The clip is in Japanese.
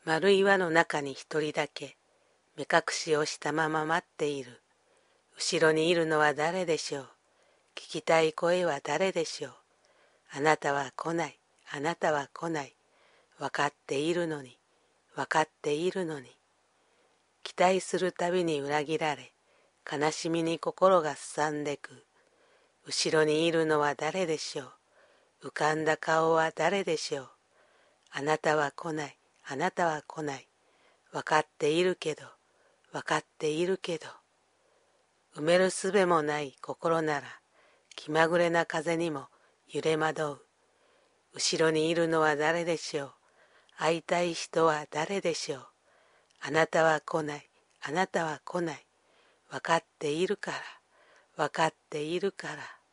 丸い輪の中に一人だけ目隠しをしたまま待っている。後ろにいるのは誰でしょう。聞きたい声は誰でしょう。あなたは来ない、あなたは来ない。わかっているのに、わかっているのに。期待するたびに裏切られ、悲しみに心がすさんでく。後ろにいるのは誰でしょう。浮かんだ顔は誰でしょう。あなたは来ない、あなたは来ない。わかっているけど、わかっているけど。埋めるすべもない心なら、気まぐれな風にも揺れ惑う。後ろにいるのは誰でしょう。会いたい人は誰でしょう。あなたは来ない、あなたは来ない。わかっているから、わかっているから。